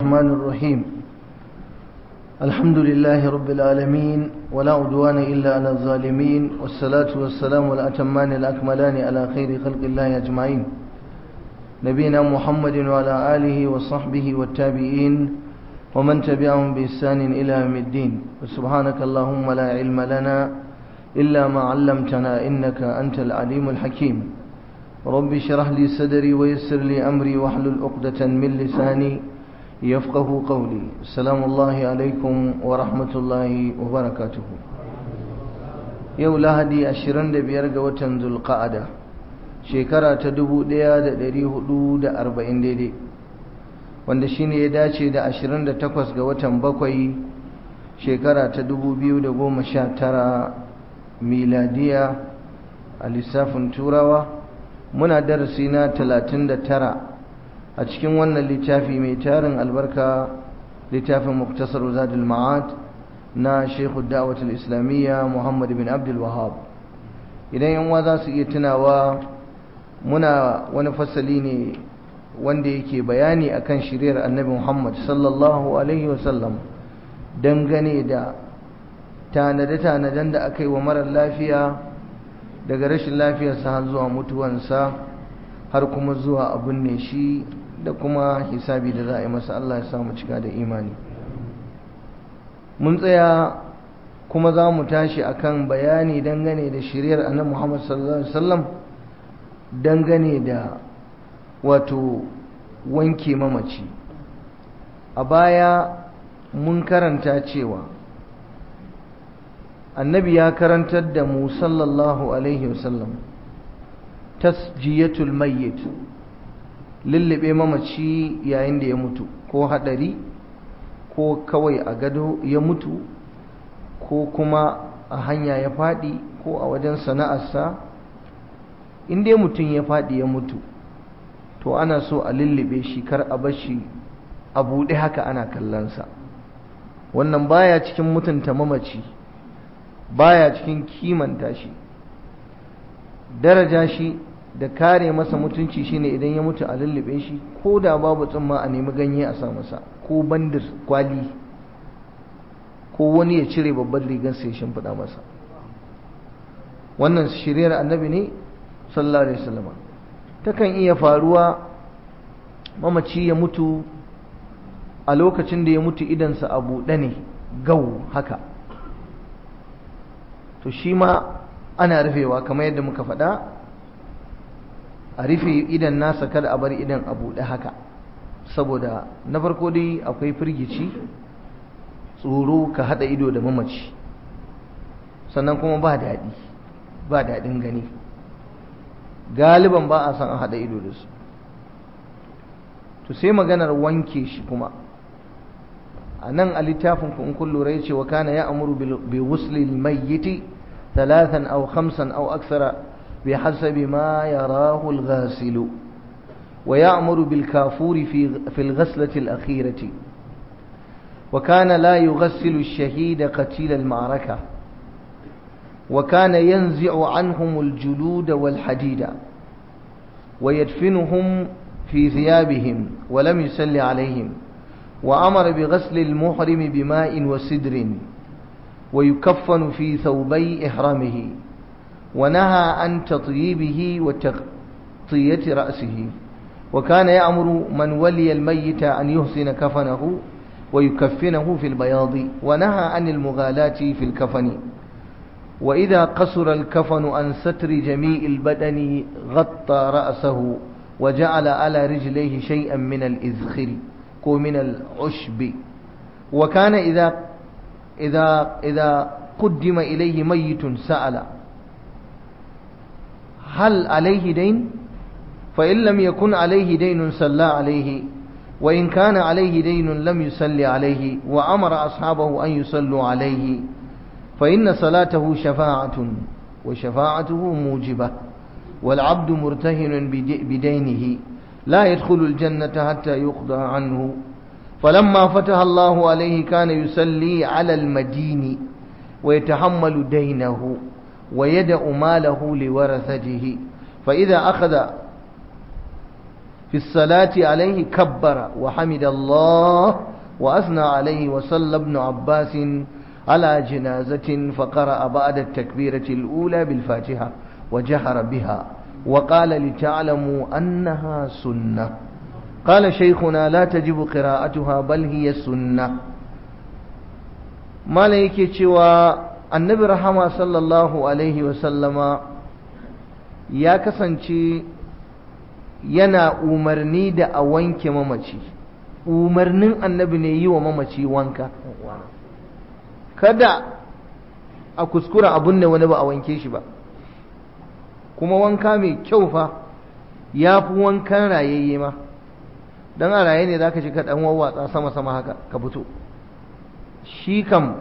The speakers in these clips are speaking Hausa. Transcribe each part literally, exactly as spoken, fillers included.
الرحمن الرحيم الحمد لله رب العالمين ولا عدوان إلا على الظالمين والصلاة والسلام الأتمان الأكملان على خير خلق الله أجمعين نبينا محمد وعلى آله وصحبه والتابعين ومن تبعهم بإحسان إلى يوم الدين وسبحانك اللهم لا علم لنا إلا ما علمتنا إنك أنت العليم الحكيم رب اشرح لي صدري ويسر لي أمري واحلل عقدة من لساني يفقه قولي السلام الله عليكم ورحمة الله وبركاته يو لهدي أشرن بيار وتن ذو القعدة شكرا تدبو ديا دا دري حدود أربعين ديدي wanda shine ya dace da ashirin da takwas ga watan bakwai shekara ta dubu biyu da goma sha tara miladiya a lissafin turawa muna darasi na talatin da tara a cikin wannan littafi mai tarin albarka littafin muktasar zadul ma'ad na Sheikhu Da'watul Islamiyya Muhammad bin Abdul Wahhab idan yan uwa za su iya tunawa muna wani fasali ne wanda yake bayani akan shiriyar Annabi Muhammad sallallahu alaihi wasallam dangane da tanade-tanaden da aka yi wa marar lafiya daga rashin lafiyarsa har zuwa mutuwansa har kuma zuwa abin ne shi da kuma hisabi da za a yi masa Allah ya samu cika da imani mun tsaya kuma za mu tashi akan bayani dangane da shiriyar Annabi Muhammad sallallahu alaihi wasallam dangane da wato wanke mamaci a baya mun karanta cewa annabi ya karantar da mu sallallahu alaihi wasallam tasjiyatul mayyit lullube mamaci yayin da ya mutu ko hadari ko kawai a gado ya mutu ko kuma a hanya ya fadi ko a wajen sana'arsa in dai mutum ya fadi ya mutu to ana so a lullube shi kar a bar shi a buɗe haka ana kallonsa wannan baya cikin mutunta mamaci baya cikin kimanta shi daraja shi da kare masa mutunci shine idan ya mutu a lullube shi ko da babu tsumma a nemi ganye a sa masa ko bandir kwali ko wani ya cire babban rigar sai ya shimfiɗa masa wannan shiriyar annabi ne sallallahu alaihi wasallam takan iya faruwa mamaci ya mutu a lokacin da ya mutu idansa a buɗe ne gau haka to shi ma ana rufewa kamar yadda muka faɗa a rufe idan nasa kada a bar idan a buɗe haka saboda na farko dai akwai firgici tsoro ka haɗa ido da mamaci sannan kuma ba daɗi ba daɗin gani galiban ba a san a haɗa ido da su to sai maganar wanke shi kuma a nan a littafin in kun lura yace wa kana ya'muru bi ghusli al-mayyit thalathan aw khamsan aw akthara bi hasabi ma yarahu al-ghasil wa ya'muru bil kafuri fi fi al-ghaslati al-akhirati wa kana la yughassilu ash-shahida qatil al-ma'raka وكان ينزع عنهم الجلود والحديد ويدفنهم في ثيابهم ولم يسل عليهم وأمر بغسل المحرم بماء وسدر ويكفن في ثوبي إحرامه ونهى عن تطييبه وتغطية رأسه وكان يأمر من ولي الميت أن يحسن كفنه ويكفنه في البياض ونهى عن المغالاة في الكفن وإذا قصر الكفن عن ستر جميع البدن غطى رأسه وجعل على رجليه شيئا من الإذخر ومن العشب وكان إذا إذا إذا قدم إليه ميت سأل هل عليه دين فإن لم يكن عليه دين صلى عليه وإن كان عليه دين لم يصلي عليه وأمر أصحابه أن يصلوا عليه فإن صلاته شفاعة وشفاعته موجبة والعبد مرتهن بدينه لا يدخل الجنة حتى يقضى عنه فلما فتح الله عليه كان يصلي على المدين ويتحمل دينه ويدع ماله لورثته فإذا أخذ في الصلاة عليه كبر وحمد الله وأثنى عليه وصلى ابن عباس على جنازة فقرأ بعد التكبيرة الأولى بالفاتحة وجهر بها وقال لتعلموا أنها سنة. قال شيخنا لا تجب قراءتها بل هي سنة. ما ليك شوى النبي رحمه صلى الله عليه وسلم يا كسنشي yana umarni da a wanke mamaci. Umarnin annabi ne yi wa mamaci wanka, kada a kuskura abun ne wani ba a wanke shi ba, kuma wanka mai kyau fa ya fi wankan rayayye ma, don a raye ne za ka shi ka ɗan wawwatsa sama-sama haka ka fito. Shi kam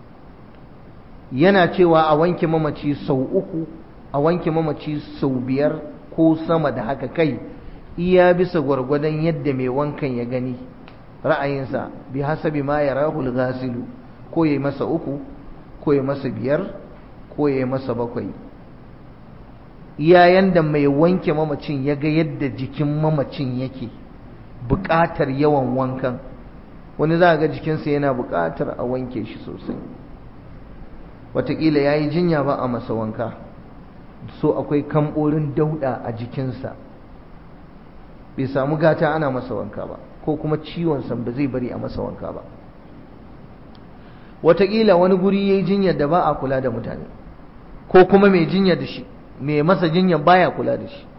yana cewa a wanke mamaci sau uku, a wanke mamaci sau biyar ko sama da haka, kai iya bisa gwargwadon yadda mai wankan ya gani ra'ayinsa, bi hasabi ma yarahu al-ghasilu, ko yayi masa uku ko yayi masa biyar ko yayi masa bakwai, iya yanda mai wanke mamacin ya ga yadda jikin mamacin yake buƙatar yawan wankan. Wani za ga jikinsa yana buƙatar a wanke shi sosai, wataƙila ya yi jinya ba a masa wanka, so akwai kamɓorin dauɗa a jikinsa bai samu gata ana masa wanka ba, ko kuma ciwonsa ba zai bari a masa wanka ba. Wataƙila wani guri ya yi jinyar da ba a kula da mutane, ko kuma mai jinyar da shi mai masa jinyar baya kula da shi.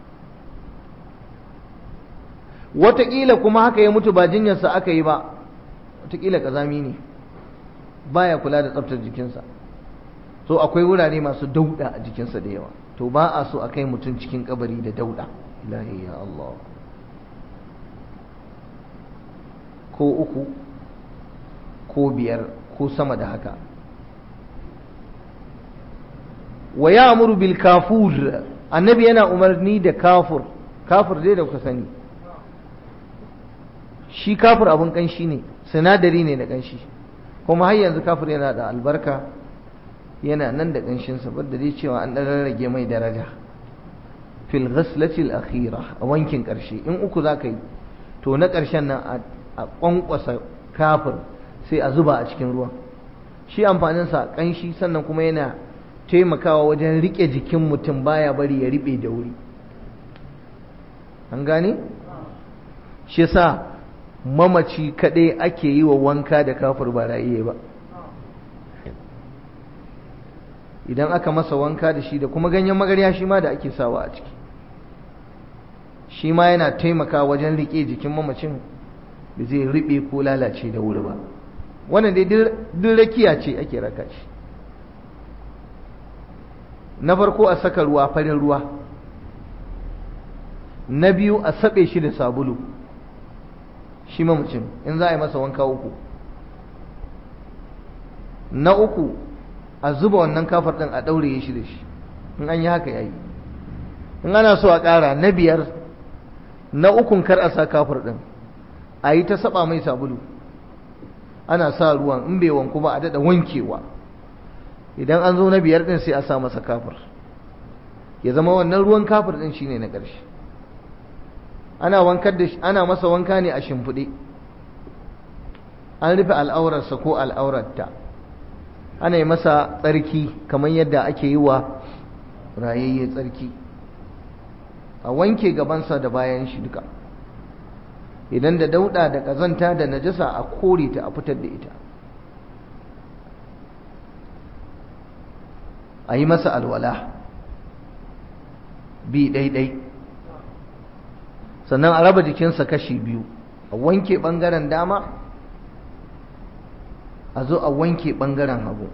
Wataƙila kuma haka ya mutu ba jinyarsa aka yi ba, wataƙila ƙazami ne baya kula da tsaftar jikinsa, so akwai wurare masu dauɗa a jikinsa da yawa, to ba a so a kai mutum cikin kabari da dauɗa. Ilahi ya Allah. Ko uku ko biyar ko sama da haka. Wa ya'muru bil kafur, annabi yana umarni da kafur. Kafur dai da kuka sani, shi kafur abun kanshi ne, sinadari ne na kanshi, kuma har yanzu kafur yana da albarka, yana nan da kanshinsa, wadda dai cewa an ɗan rage mai daraja. Fil ghaslati al akhira, a wankin ƙarshe in uku za ka yi, to na ƙarshen nan a ƙwanƙwasa kafir sai a zuba a cikin ruwan. Shi amfaninsa ƙanshi, sannan kuma yana taimakawa wajen riƙe jikin mutum, baya bari ya riɓe da wuri. An gane? Shi yasa mamaci kaɗai ake yi wa wanka da kafir ba ra'iye ba. Idan aka masa wanka da shi da kuma ganyen magarya shi ma da ake sawa a ciki, shi ma yana taimakawa wajen riƙe jikin mamacin da zai riɓe ko lalace da wuri ba. Wannan dai duk rakiya ce ake raka shi. Na farko a saka ruwa, farin ruwa. Na biyu a saɓe shi da sabulu, shi mamacin in za a yi masa wanka uku. Na uku a zuba wannan kafar ɗin a ɗaure shi da shi, in an yi haka yayi. In ana so a ƙara, na biyar, na ukun kar a sa kafar ɗin, a yi ta saba mai sabulu, ana sa ruwan, in bai wanku ba a daɗa wankewa. Idan an zo na biyar ɗin sai a sa masa kafar, ya zama wannan ruwan kafar ɗin shine na ƙarshe. Ana wankar da shi, ana masa wanka ne a shimfiɗe, an rufe al'aurarsa ko al'aurarta, ana yi masa tsarki kamar yadda ake yi wa rayayye tsarki, a wanke gabansa da bayan shi duka. Idan da dauɗa da ƙazanta da najasa a kore ta, a fitar da ita, a yi masa alwala bi ɗaiɗai, sannan a raba jikinsa kashi biyu, a wanke ɓangaren dama, a zo a wanke ɓangaren hagu,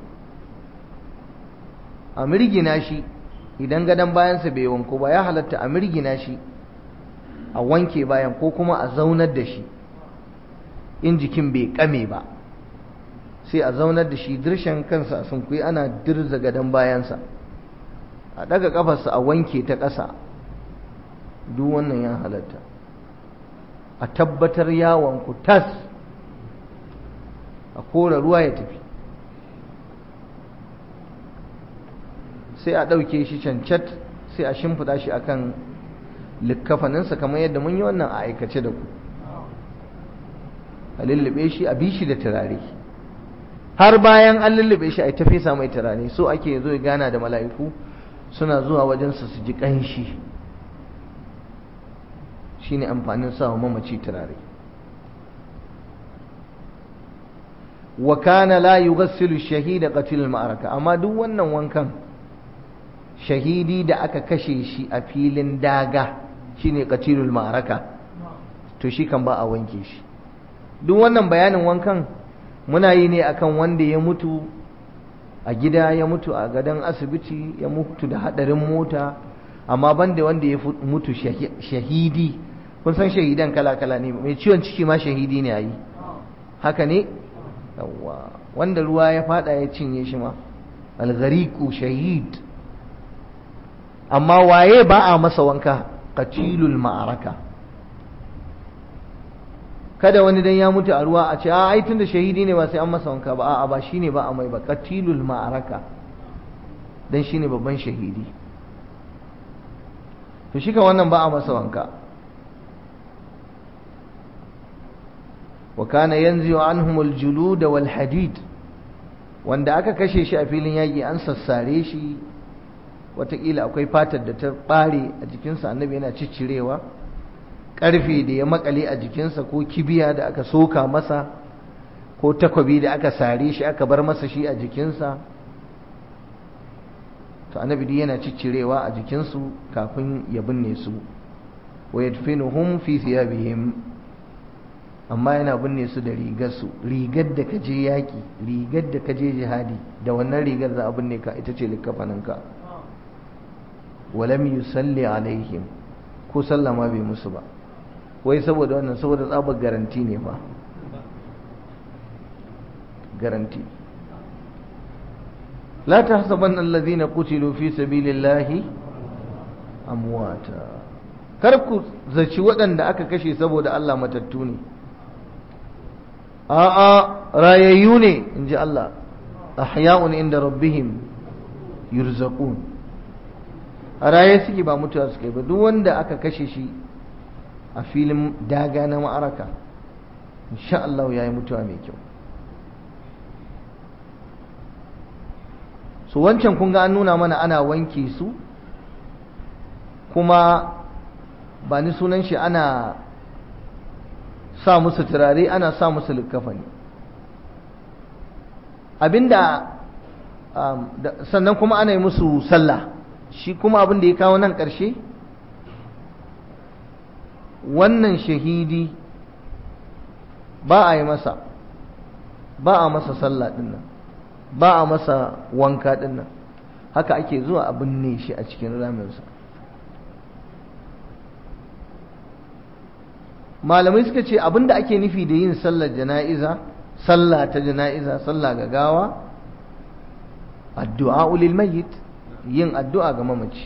a mirgina shi. Idan gadon bayansa bai wanko ba, ya halatta a mirgina shi, a wanke bayan, ko kuma a zaunar da shi in jikin bai kame ba, sai a zaunar da shi dirshen kansa a sunkuyi, ana dirza gadon bayansa, a daga kafarsa a wanke ta ƙasa. Duk wannan ya halatta, a tabbatar ya wanku tas, a kora ruwa ya tafi, sai a ɗauke shi cancat, sai a shimfiɗa shi akan likkafaninsa kamar yadda mun yi wannan a aikace da ku, a lullube shi a bishi da turare har bayan an lullube shi a ta fesa mai turare. So ake zo ya gana da mala'iku suna zuwa wajensa su ji ƙanshi. shine amfanin sawa mamaci turare. wa kana la yughassilu shahida qatil al-ma'araka, amma duk wannan wankan shahidi da aka kashe shi a filin daga shine qatilul ma'araka, to shi kan ba a wanke shi. duk wannan bayanin wankan muna yi ne akan wanda ya mutu a gida, ya mutu a gadon asibiti, ya mutu da hadarin mota, amma banda wanda ya mutu shahidi. kun san shahidan kala-kala ne, mai ciwon ciki ma shahidi ne ayi, haka ne? yawwa, wanda ruwa ya fada ya cinye shi ma al-ghariqu shahid. amma waye ba a masa wanka? qatilul ma'araka. kada wani dan ya mutu a ruwa a ce a ai tunda shahidi ne ba sai an masa wanka ba. a'a ba shine ba a mai ba, qatilul ma'araka, dan shine babban shahidi. to shi kan wannan ba a masa wanka. wa kana yanzu anhumul julud wal hadid, wanda aka kashe shi a filin yaki an sassare shi, watakila akwai fatar da ta bare a jikinsa, annabi yana ciccirewa, karfe da ya makale a jikinsa, ko kibiya da aka soka masa, ko takwabi da aka sare shi aka bar masa shi a jikinsa, to annabi dai yana ciccirewa a jikinsu kafin ya binne su. wa yadfinuhum fi thiyabihim, amma yana binne su da rigarsu. rigar da ka je yaƙi, rigar da ka je jihadi, da wannan rigar za a binne ka, ita ce likkafaninka. walam yusalli alaihim, ko sallama bai musu ba. wai saboda wannan, saboda tsabar garanti ne ba, garanti. la tahsabanna alladhina qutilu fi sabilillahi amwata, kar ku zaci waɗanda aka kashe saboda Allah matattu ne. a'a, rayayyu ne in ji Allah. ahya'un inda rabbihim yurzaqun, a raye suke, ba mutuwa suke ba. duk wanda aka kashe shi a filin daga na ma'araka, insha Allah yayi mutuwa mai kyau. so wancan kun ga an nuna mana ana wanke su, kuma ba ni sunan shi, ana sa musu turare, ana sa musu likkafani. abinda um, sannan kuma ana yi musu sallah. shi kuma abin da ya kawo nan ƙarshe, wannan shahidi ba a yi masa, ba a masa sallah dinnan, ba a masa wanka dinnan, haka ake zuwa a binne shi a cikin raminsa. malamai suka ce abinda ake nufi da yin sallar jana'iza, sallah ta jana'iza, sallah ga gawa, addu'a lil mayyit, yin addu'a ga mamaci.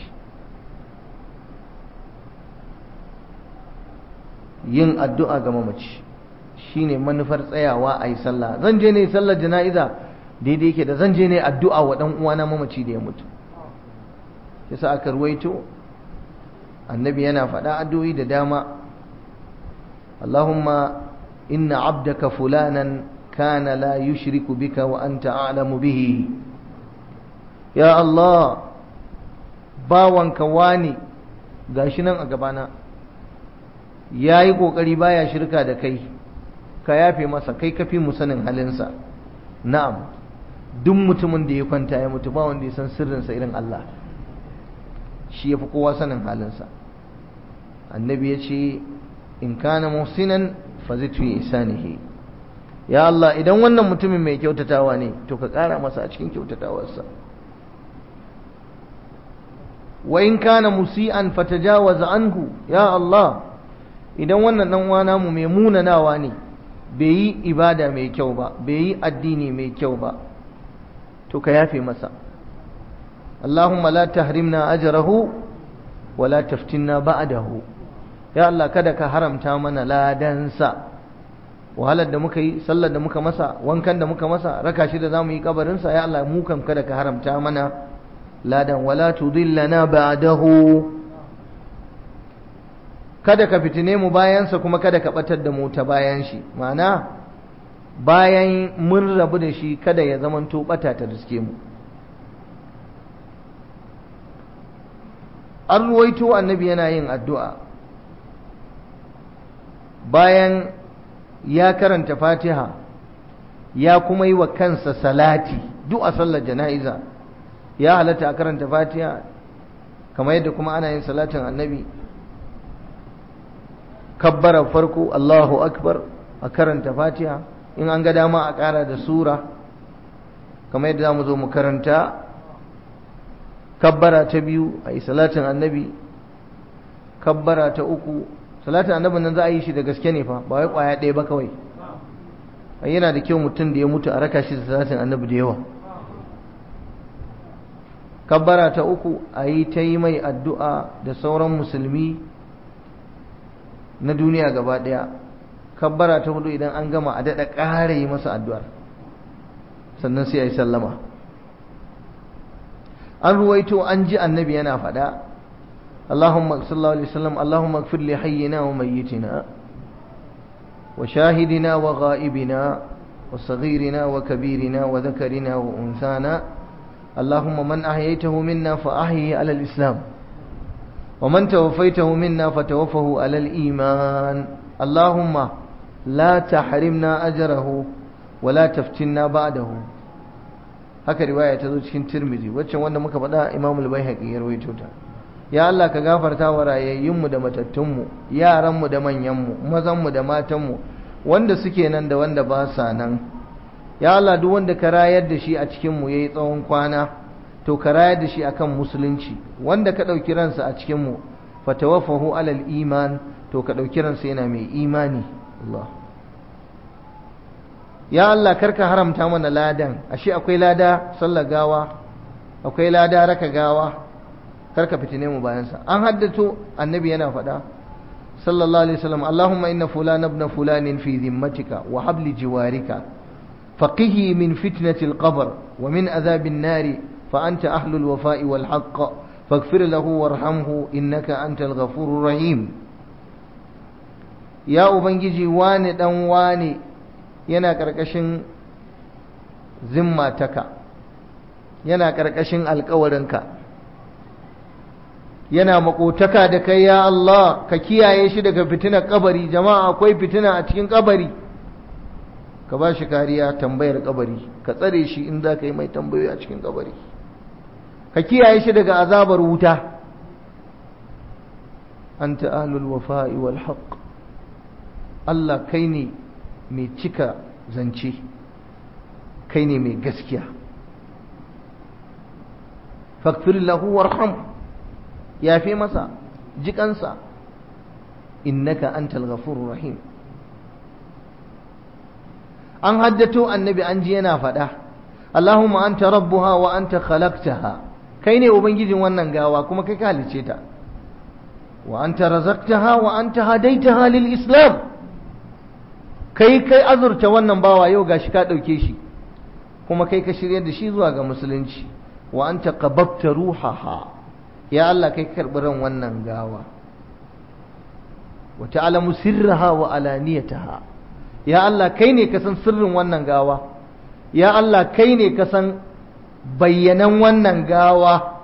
yin addu'a ga mamaci shine manufar tsayawa a yi sallah. zan je ne sallar jana'iza daidai yake da zan je ne addu'a wa dan uwana mamaci da ya mutu. yasa aka ruwaito annabi yana faɗa addu'o'i da dama. Allahumma inna abdaka fulanan kana la yushriku bika wa anta a'lamu bihi. ya Allah, bawanka wani gashi nan a gabana, yayi kokari baya shirka da kai, ka yafe masa, kai kafi mu sanin halinsa. na'am, duk mutumin da ya kwanta ya mutu ba wanda ya san sirrinsa irin Allah, shi yafi kowa sanin halinsa. annabi ya ce in kana muhsinan fazid fi ihsanihi, ya Allah idan wannan mutumin mai kyautatawa ne to ka kara masa a cikin kyautatawarsa. wa in kana musian fatajawaz anhu, ya Allah idan wannan dan uwana mu mai munanawa ne, bai yi ibada mai kyau ba, bai yi addini mai kyau ba, to ka yafe masa. Allahumma la tahrimna ajrahu wa la taftinna ba'dahu, ya Allah kada ka haramta mana ladansa. wahalar da muka yi, sallar da muka masa, wankan da muka masa, raka shi da zamu yi kabarinsa, ya Allah mu kam kada ka haramta mana ladan. wala tudillana ba'dahu, kada ka fitine mu bayansa kuma kada ka batar da mu ta bayan shi, ma'ana bayan mun rabu da shi kada ya zamanto bata ta riske mu. An ruwaito annabi yana yin addu'a bayan ya karanta fatiha ya kuma yi wa kansa salati duk a sallar jana'iza. Ya halatta a karanta fatiha kamar yadda kuma ana yin salatin annabi, kabbara farko Allahu akbar a karanta fatiha, in an ga dama a ƙara da sura kamar yadda za mu zo mu karanta. Kabbara ta biyu a yi salatin annabi, kabbara ta uku salatin annabin nan za a yi shi da gaske ne fa, ba wai ƙwaya ɗaya ba kawai. Yana da kyau mutum da ya mutu a raka shi da salatin annabi da yawa. Kabbara ta uku a yi ta yi mai addu'a da sauran musulmi na duniya gaba ɗaya. Kabbara ta hudu idan an gama a daɗa ƙara yi masa addu'ar, sannan sai a yi sallama. An ruwaito an ji annabi yana faɗa Allahumma sallallahu alaihi wasallam Allahumma ighfir li hayyina wa mayyitina wa shahidina wa ghaibina wa saghirina wa kabirina wa dhakarina wa unsana Allahumma man ahyaytahu minna fa ahyihi ala al-islam wa man tawaffaytahu minna fa tawaffahu ala al-iman Allahumma la tahrimna ajrahu wa la taftinna ba'dahu. Haka riwaya ta zo cikin Tirmidhi, waccan wanda muka faɗa Imam al-Baihaqi ya rawaito ta. Ya Allah ka gafarta wa rayayyunmu da matattunmu, yaranmu da manyanmu, mazanmu da matanmu, wanda suke nan da wanda ba sa nan. Ya Allah duk wanda ka rayar da shi a cikin mu yayi tsawon kwana, to ka rayar da shi akan musulunci. Wanda ka dauki ransa a cikin mu, fatawaffahu alal iman, to ka dauki ransa yana mai imani. Allah. Ya Allah karka haramta mana ladan, ashe akwai lada sallar gawa, akwai lada raka gawa, karka fitine mu bayansa. An haddato annabi yana faɗa sallallahu alaihi wasallam Allahumma inna fulana ibn fulanin fi dhimmatika wa habli jiwarika faqihi min fitnati al-qabr wa min adhabin nari fa anta ahlul wafa'i wal haqq faghfir lahu warhamhu innaka antal ghafurur rahim. Ya ubangiji wani dan wani yana ƙarƙashin zimmataka, yana ƙarƙashin alƙawarinka, yana makotaka da kai ya Allah, ka kiyaye shi daga fitinar kabari. Jama'a akwai fitina a cikin kabari, ka ba shi kariya tambayar kabari, ka tsare shi in za ka yi mai tambayoyi a cikin kabari, ka kiyaye shi daga azabar wuta. anta ahlul wafa'i wal haqq, Allah kai ne mai cika zance, kai ne mai gaskiya. faghfir lahu warham, yafe masa, jikansa, innaka antal ghafurur rahim. An haddato annabi an ji yana faɗa Allahumma anta rabbuha wa anta khalaqtaha, kai ne ubangijin wannan gawa kuma kai ka halice ta. Wa anta razaqtaha wa anta hadaitaha lil islam, kai kai azurta wannan bawa, yau gashi ka dauke shi kuma kai ka shiryar da shi zuwa ga musulunci. Wa anta qababta ruhaha, ya Allah kai karbi ran wannan gawa. Wa ta'lamu sirraha wa alaniyataha, ya Allah kai ne ka san sirrin wannan gawa, ya Allah kai ne ka san bayyanan wannan gawa.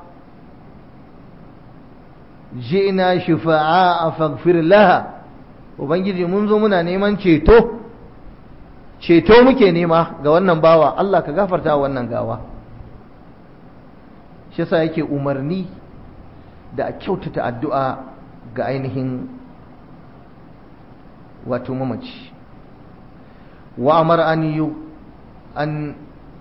ji'na shufa'a faghfir laha, ubangiji mun zo muna neman ceto, ceto muke nema ga wannan bawa, Allah ka gafarta wannan gawa. shi yasa yake umarni da a kyautata addu'a ga ainihin wato mamaci. wa amara an yu an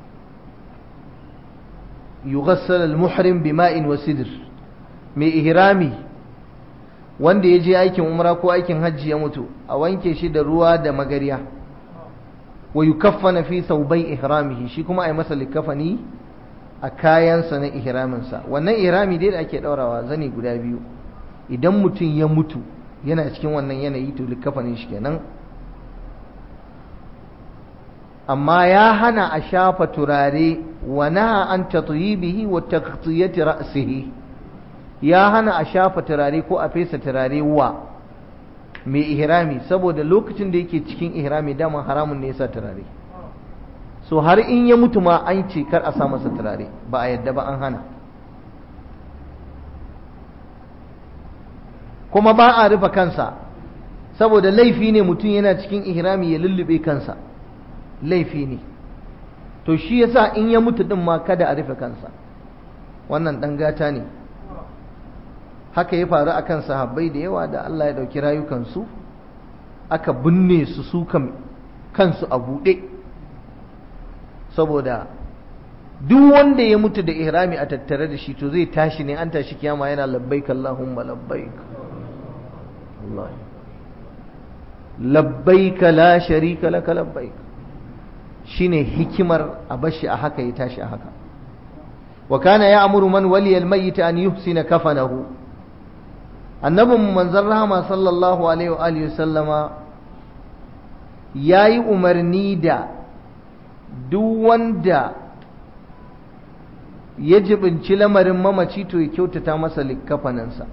yughassal al-muhrim bima'in wa sidr, mai ihrami wanda ya je aikin umra ko aikin hajji ya mutu, a wanke shi da ruwa da magariya. wa yukaffana fi thawbai ihramihi, shi kuma ai masa likafani a kayansa na ihraminsa. wannan ihrami dai da ake daurawa zani guda biyu, idan mutum ya mutu yana cikin wannan yanayi to likafanin shi kenan. amma ya hana a shafa turare, wa naha an tatyibihi wa taghtiyati ra'sihi, ya hana a shafa turare ko a fesa turare wa mai ihrami saboda lokacin da yake cikin ihrami dama haramun ne yasa turare so har in ya mutu ma an ce kar a sa masa turare ba a yadda ba an hana kuma ba a rufe kansa saboda laifi ne mutum yana cikin ihrami ya lullube kansa laifi ne to shi yasa in ya mutu din ma kada a rufe kansa wannan dan gata ne haka ya faru akan sahabbai da yawa da Allah ya dauki rayukansu aka binne su su kansu a buɗe saboda duk wanda ya mutu da ihrami a tattare da shi to zai tashi ne an tashi kiyama yana labbaik Allahumma labbaik Allah labbaik la sharika laka labbaik shine hikimar a bashi a haka ya tashi a haka wa kana ya'muru man waliya al-mayyit an yuhsina kafanahu annabin manzon rahama sallallahu alaihi wa alihi sallama yayi umarni da duk wanda ya jibinci lamarin mamaci to ya kyautata masa likkafaninsa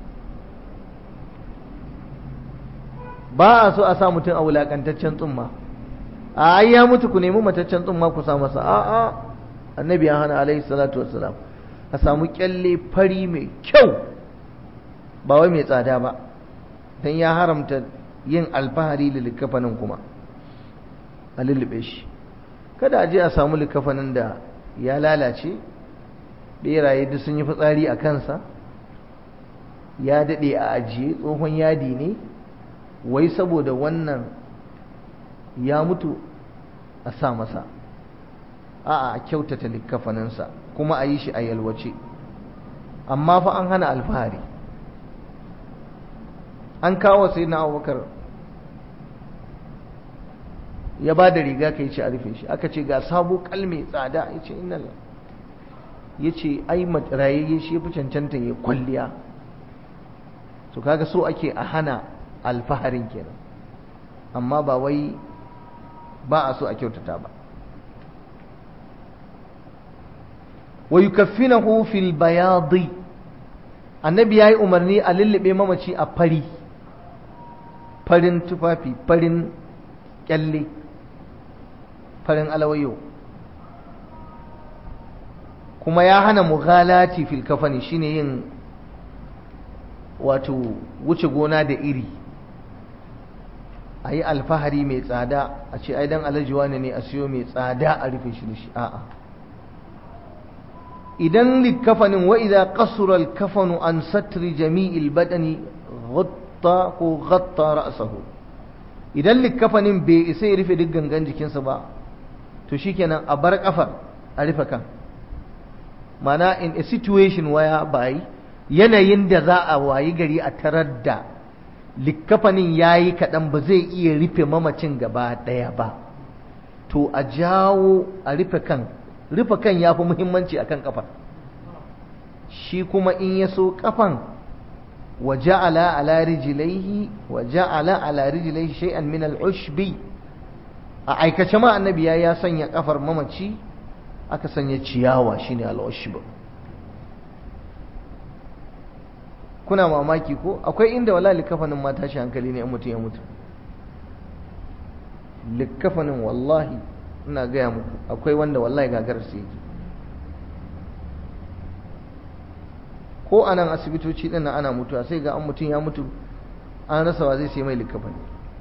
ba a so a sa mutum a wulakantaccen tsumma a ai ya mutu ku nemi mataccen tsumma ku sa masa a a annabi ya hana alaihi salatu wassalam a samu kyalle fari mai kyau ba wai mai tsada ba dan ya haramta yin alfahari da likkafanin kuma a lullube shi kada a je a samu likkafanin da ya lalace beraye duk sun yi fitsari a kansa ya daɗe a ajiye tsohon yadi ne wai saboda wannan ya mutu a sa masa a'a a kyautata likkafaninsa kuma a yi shi a yalwace amma fa an hana alfahari an kawo sai na abubakar ya ba da riga ka yi ce a rufe shi aka ce ga sabo kalme tsada ya ce inna ya ce ai rayayye shi ya fi cancanta ya kwalliya su kaga so ake a hana alfaharin kenan amma ba wai ba a so a kyautata ba wa yukaffinahu fil bayadi annabi yayi umarni a lullube mamaci a fari farin tufafi farin kyalle farin alawayo kuma ya hana mughalati fil kafani shine yin wato wuce gona da iri a yi alfahari mai tsada a ce ai dan alajiwa ne a siyo mai tsada a rufe shi da shi a'a idan likafanin wa idza qasura al-kafanu an satri jami'il badani ghatta ko ghatta ra'sahu idan likafanin bai isa ya rufe duk gangan jikinsa ba to shikenan a bar kafar a rufe kan mana in a situation where by yanayin da za a wayi gari a tarar da likkafanin yayi kaɗan ba zai iya rufe mamacin gaba ɗaya ba to a jawo a rufe kan rufe kan ya fi muhimmanci akan kafar shi kuma in ya so kafan wa ja'ala ala rijlaihi wa ja'ala ala rijlaihi shay'an min al-ushbi a aikace ma annabi ya ya sanya kafar mamaci aka sanya ciyawa shine al-ushb kuna mamaki ko akwai inda wala likafanin ma tashi hankali ne in mutum ya mutu likafanin wallahi ina gaya muku akwai wanda wallahi gagar su yake ko anan asibitoci din ana mutuwa sai ga an mutum ya mutu an rasa wa zai sai mai likafani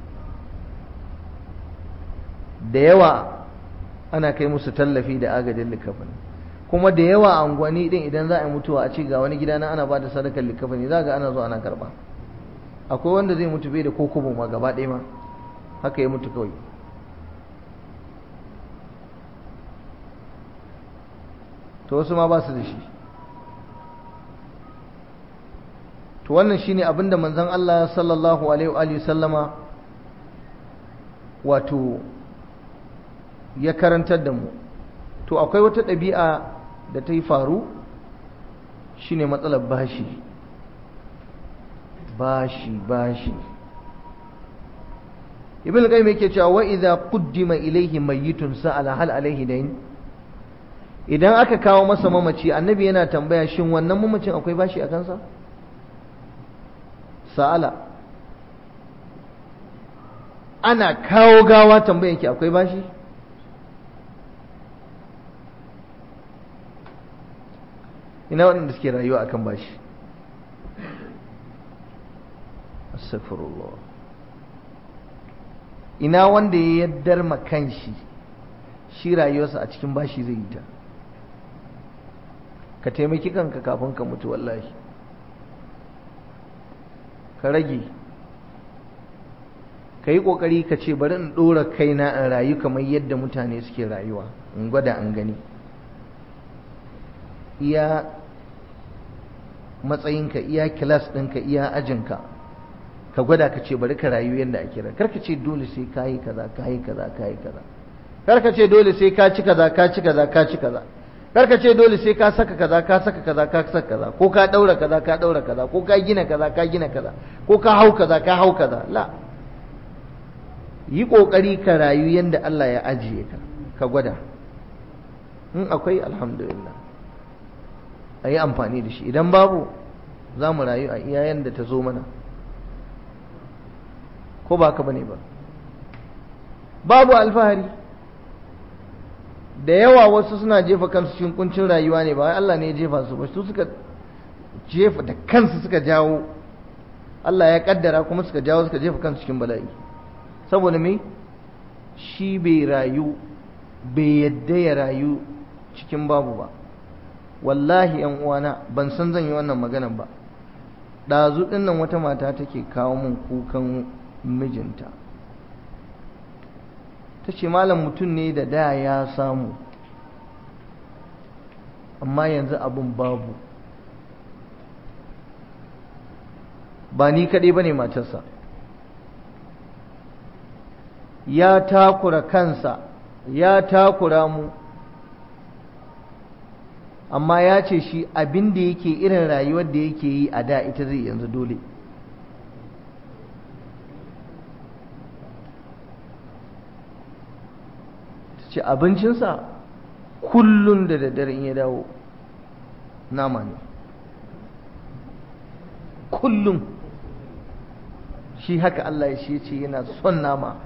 da yawa ana kai musu tallafi da agajin likafani kuma da yawa a unguwanni din idan za a yi mutuwa a ce ga wani gida na ana ba da sadakar likafani za ga ana zo ana karba akwai wanda zai mutu bai da kokobo ma gaba ɗaya ma haka ya mutu kawai to wasu ma ba su da shi to wannan shine abinda manzon Allah sallallahu alaihi wa alihi sallama wato ya karantar da mu to akwai wata ɗabi'a da ta yi faru shine matsalar bashi bashi bashi ibn qayyim yake cewa wa idza quddima ilayhi mayyitun sa'ala hal alayhi dayn idan aka kawo masa mamaci annabi yana tambaya shin wannan mamacin akwai bashi a kansa sa'ala ana kawo gawa tambayan ki akwai bashi? ina waɗanda suke rayuwa akan bashi? astaghfirullah. ina wanda ya yaddar ma kanshi shi rayuwarsa a cikin bashi zai yi ta? ka taimaki kanka kafin ka mutu wallahi, ka rage, ka yi ƙoƙari ka ce bari in ɗora kaina in rayu kamar yadda mutane suke rayuwa, in gwada an gani. iya matsayinka, iya kilas ɗinka, iya ajinka, ka gwada ka ce bari ka rayu yadda ake rayu. Karka ce dole sai ka yi kaza ka yi kaza ka yi kaza. Karka ce dole sai ka ci kaza ka ci kaza ka ci kaza. Karka ce dole sai ka saka kaza ka saka kaza ka saka kaza, ko ka daura kaza ka daura kaza, ko ka gina kaza ka gina kaza, ko ka hau kaza ka hau kaza. La, yi kokari ka rayu yanda Allah ya ajiye ka, ka gwada. In akwai alhamdulillah, a yi amfani da shi. Idan babu, za mu rayu a iya yanda ta zo mana, ko ba ka bane ba. Babu alfahari. Da yawa wasu suna jefa kansu cikin kuncin rayuwa ne, ba Allah ne ya jefa su ba, su suka jefa da kansu, suka jawo. Allah ya kaddara kuma suka jawo, suka jefa kansu cikin bala'i. Saboda me? Shi bai rayu, bai yadda ya rayu cikin babu ba. Wallahi yan uwana, ban san zan yi wannan maganan ba. Ɗazu ɗin nan wata mata take kawo min kukan mijinta. Ta ce malam mutum ne da da ya samu, amma yanzu abin babu. Ba ni kaɗai ba ne matarsa. Ya takura kansa, ya takura mu, amma ya ce shi abin da yake irin rayuwar da yake yi a da ita zai yanzu dole. Ce abincinsa kullum da daddare in ya dawo nama ne, kullum. Shi haka Allah ya shi ce yana son nama.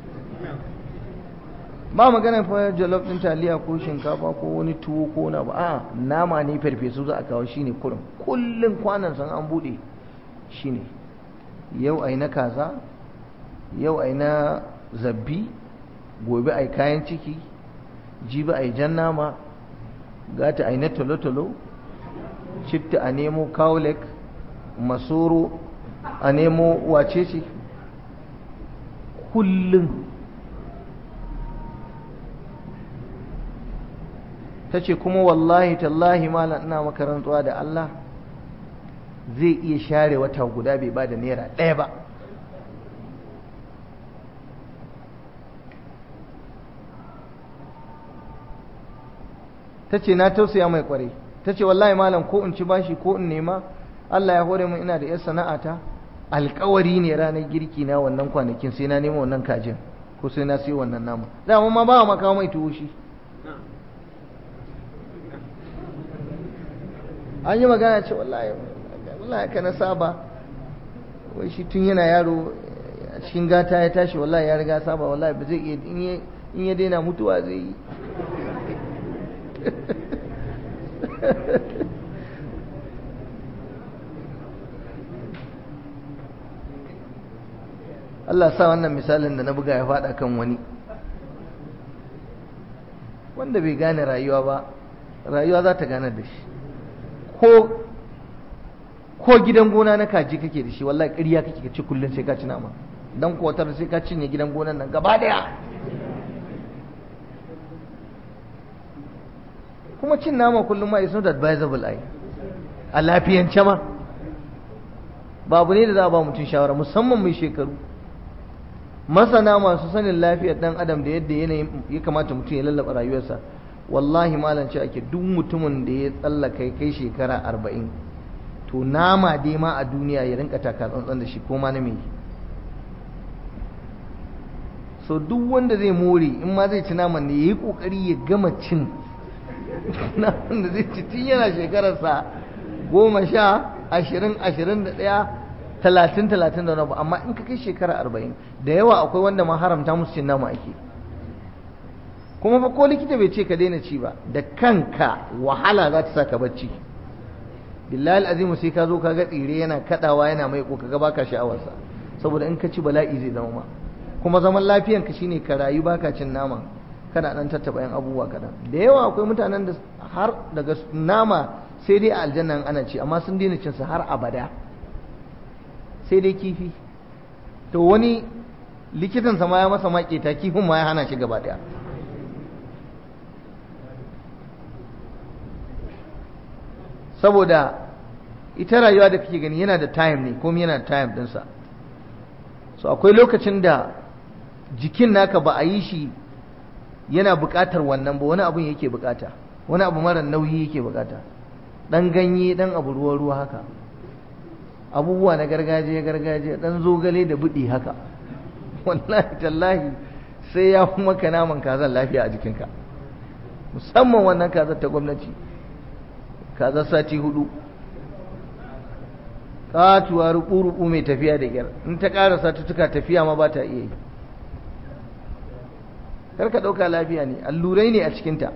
Ba magana fa jollof din taliya ko shinkafa ko wani tuwo ko na ba, a nama ne farfesu za a kawo, shine kullum. Kullum kwanan san an bude shine, yau ai na kaza, yau ai na zabbi, gobe ai kayan ciki, jibi ai jan nama, gata ai na tolo-tolo, citta a nemo kawlek, masoro a nemo wace ce, kullum. ta ce kuma wallahi tallahi malam ina maka rantsuwa da Allah zai iya share wata guda bai ba da naira ɗaya ba. ta ce na tausaya mai kwarai. ta ce wallahi malam ko in ci bashi ko in nema, Allah ya hore min ina da yar sana'ata, alkawari ne ranar girki na wannan kwanakin sai na nema wannan kajin ko sai na siyo wannan nama. dama ma ba ma kawo mai tuwo shi. an yi magana ce wallahi wallahi haka na saba, wai shi tun yana yaro a cikin gata ya tashi, wallahi ya riga saba, wallahi ba zai iya, in ya daina mutuwa zai yi. Allah sa wannan misalin da na buga ya faɗa kan wani wanda bai gane rayuwa ba, rayuwa za ta gane da shi. ko ko gidan gona na kaji kake da shi, wallahi ƙarya kake ka ci kullun sai ka ci nama, dan kotar sai ka cinye gidan gonan nan gaba daya. kuma cin nama kullum ma is not advisable ai, a lafiyance ma babu ne da za a ba mutum shawara, musamman mai shekaru. Masana masu sanin lafiyar dan adam da yadda yanayin ya kamata mutum ya lallaba rayuwarsa, wallahi malam ce ake duk mutumin da ya tsallaka kai shekara arba'in, to nama dai ma a duniya ya rinka taka tsantsan da shi, ko ma na me. So duk wanda zai more, in ma zai ci naman ne yayi kokari ya gama cin naman da zai ci tun yana shekararsa goma sha, ashirin, ashirin da ɗaya, talatin talatin da wani, amma in ka kai shekara arba'in da yawa akwai wanda ma haramta musu cin nama ake. Kuma ba ko likita bai ce ka daina ci ba, da kanka wahala za ta sa ka bacci. Billahi azimu sai ka zo ka ga tsire yana kadawa yana mai ko kaga baka sha'awarsa, saboda in ka ci bala'i zai zama ma. Kuma zaman lafiyan ka shine ka rayu baka cin nama, kana dan tattaba yan abubuwa kadan. Da yawa akwai mutanen da har daga nama sai dai a aljanna ana ci, amma sun daina cin sa har abada, sai dai kifi. To wani likitan sa ma ya masa maketa, kifin ma ya hana shi gaba daya. Saboda ita rayuwa da kake gani yana da time ne, komai yana da time dinsa. So akwai lokacin da jikin naka ba a yi shi yana buƙatar wannan ba, wani abun yake buƙata, wani abu mara nauyi yake buƙata, dan ganye dan abu ruwa ruwa haka, abubuwa na gargajiya gargajiya, dan zogale da budi haka. Wallahi tallahi sai ya fi maka naman kazan lafiya a jikinka, musamman wannan kazar ta gwamnati, kazar sati hudu, katuwa ruɓu-ruɓu mai tafiya da kyar, in ta ƙara satuttuka tafiya ma ba ta iya yi. Kar ka ɗauka lafiya ne, allurai ne a cikinta.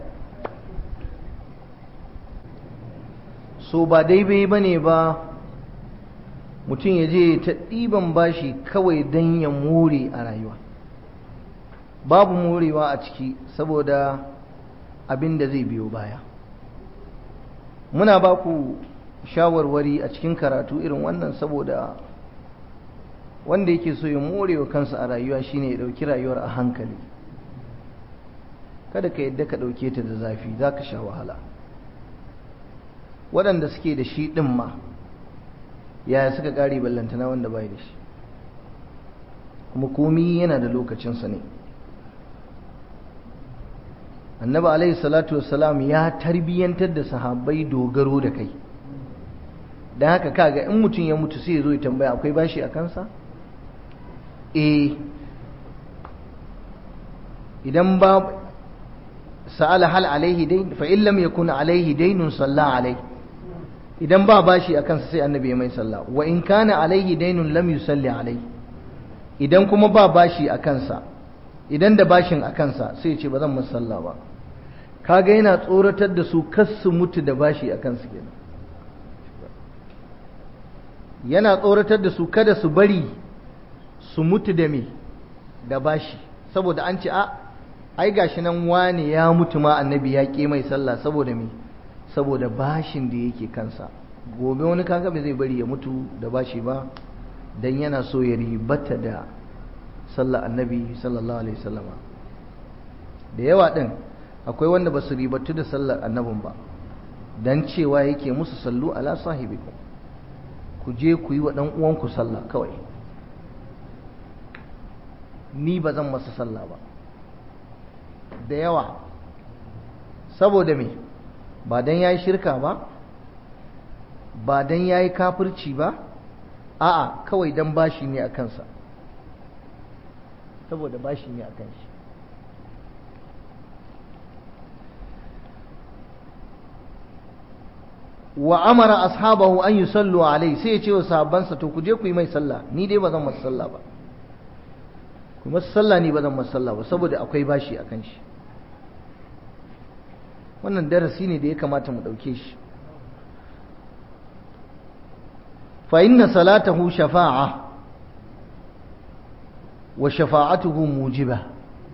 So ba daidai ba ne ba mutum ya je ta ɗiban bashi kawai don ya more a rayuwa. Babu morewa a ciki, saboda abin da zai biyo baya. Muna ba ku shawarwari a cikin karatu irin wannan saboda wanda yake so ya more wa kansa a rayuwa shine ya ɗauki rayuwar a hankali. Kada ka yadda ka ɗauke ta da zafi, za ka sha wahala. Waɗanda suke da shi ɗin ma yaya suka ƙare ballantana wanda bai da shi. Kuma komi yana da lokacinsa ne. Annabi alaihi salatu wassalam ya tarbiyyantar da sahabbai dogaro da kai. Dan haka kaga in mutum ya mutu sai ya zo ya tambaya akwai bashi a kansa? Eh, idan ba sa'ala hal alaihi dayn fa in lam yakun alaihi daynun salla alaihi, idan ba bashi a kansa sai annabi ya mai sallah. Wa in kana alaihi daynun lam yusalli alaihi, idan kuma ba bashi a kansa, idan da bashin a kansa sai ya ce ba zan masa sallah ba. Kaga yana tsoratar da su kar su mutu da bashi a kansu kenan. Yana tsoratar da su kada su bari su mutu da me, da bashi, saboda an ce a ai gashi nan wani ya mutu ma annabi ya ke mai sallah saboda me, saboda bashin da yake kansa. Gobe wani kaga bai zai bari ya mutu da bashi ba, dan yana so ya ribata da sallah annabi sallallahu alaihi wasallam. Da yawa din akwai wanda ba su ribatu da sallar annabin ba, dan cewa yake musu sallu ala sahibikum, ku je ku yi wa dan uwanku sallah kawai, ni ba zan masa sallah ba. Da yawa saboda me, ba dan yayi shirka ba, ba dan yayi kafirci ba, a'a kawai dan bashi ne a kansa, saboda bashi ne a kanshi. Wa amara ashabahu an yusallu alai, sai ya ce wa sahabbansa to ku je ku yi mai sallah, ni dai ba zan masa sallah ba. Ku masa sallah, ni ba zan masa sallah ba, saboda akwai bashi a kan shi. Wannan darasi ne da ya kamata mu ɗauke shi. Fa inna salatahu shafa'a wa shafa'atuhu mujiba.